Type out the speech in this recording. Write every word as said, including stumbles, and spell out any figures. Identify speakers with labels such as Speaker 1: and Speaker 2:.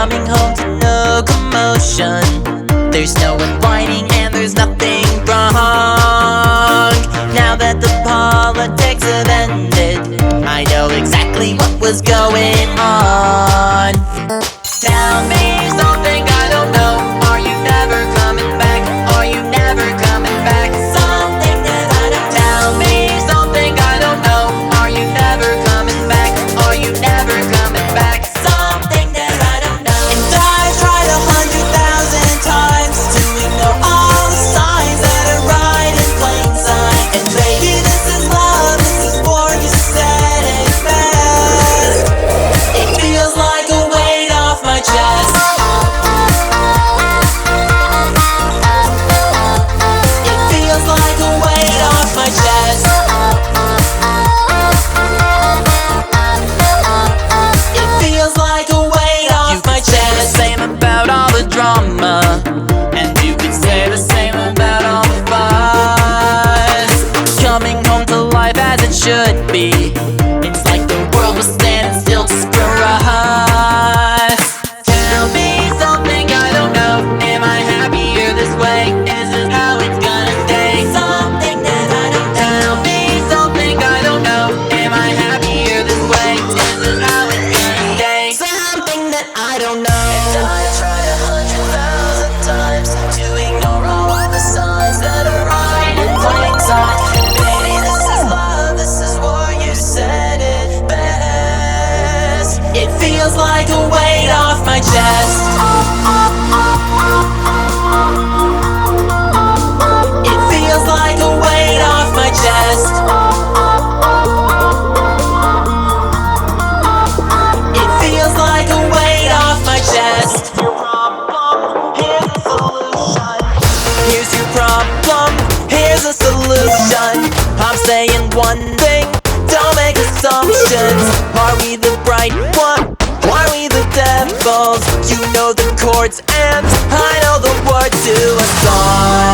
Speaker 1: coming home to no commotion. There's no one whining and there's nothing wrong. Now that the politics have ended, I know exactly what was going on. Tell me something I don't know. Are you never coming back? Are you never coming back? Something that I don't know. Tell me something I don't know. Are you never coming back? Are you never coming back? Something that I don't know. And I tried a hundred thousand times to ignore all the signs that are right in plain sight. And baby, this is love, this is war, you said it best. It feels like a weight off my chest. It feels like a weight off my chest. It feels like a weight off my chest. You could say the same about all the drama, and you could say the same about all the fuss. Coming home to life as it should be. It's like the world was standing still just for us. Tell me something I don't know. Am I happier this way? Is this how it's gonna stay? Something that I don't know. Tell me something I don't know. Am I happier this way? Is this how it's gonna stay? Something that I don't know. And I tried a hundred thousand times to ignore all the signs that are right in plain sight. Baby, this is love, this is war, you said it best. It feels like a weight off my chest. It feels like a weight off my chest. It feels like a weight off my chest. Here's your problem, here's a solution. I'm saying one thing, don't make assumptions. Are we the bright one? Are we the devils? You know the chords and I know the words to a song.